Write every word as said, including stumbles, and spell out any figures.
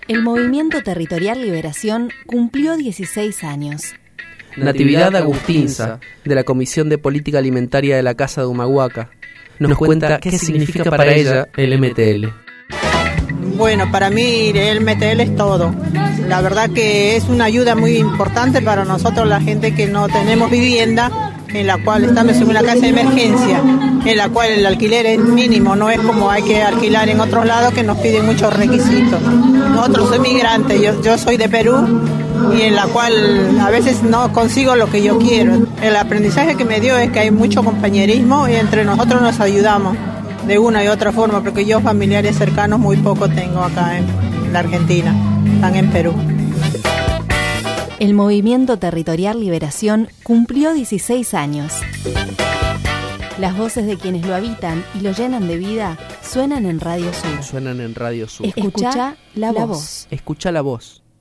El Movimiento Territorial Liberación cumplió dieciséis años. Natividad Agustinza, de la Comisión de Política Alimentaria de la Casa de Humahuaca, nos cuenta qué significa para ella el M T L. Bueno, para mí el M T L es todo. La verdad que es una ayuda muy importante para nosotros, la gente que no tenemos vivienda, en la cual estamos en una casa de emergencia, en la cual el alquiler es mínimo, no es como hay que alquilar en otros lados que nos piden muchos requisitos. Nosotros somos migrantes, yo, yo soy de Perú, y en la cual a veces no consigo lo que yo quiero. El aprendizaje que me dio es que hay mucho compañerismo y entre nosotros nos ayudamos de una y otra forma, porque yo familiares cercanos muy poco tengo acá en la Argentina, están en Perú. El Movimiento Territorial Liberación cumplió dieciséis años. Las voces de quienes lo habitan y lo llenan de vida suenan en Radio Sur. Suenan en Radio Sur. Escucha la voz. Escucha la voz.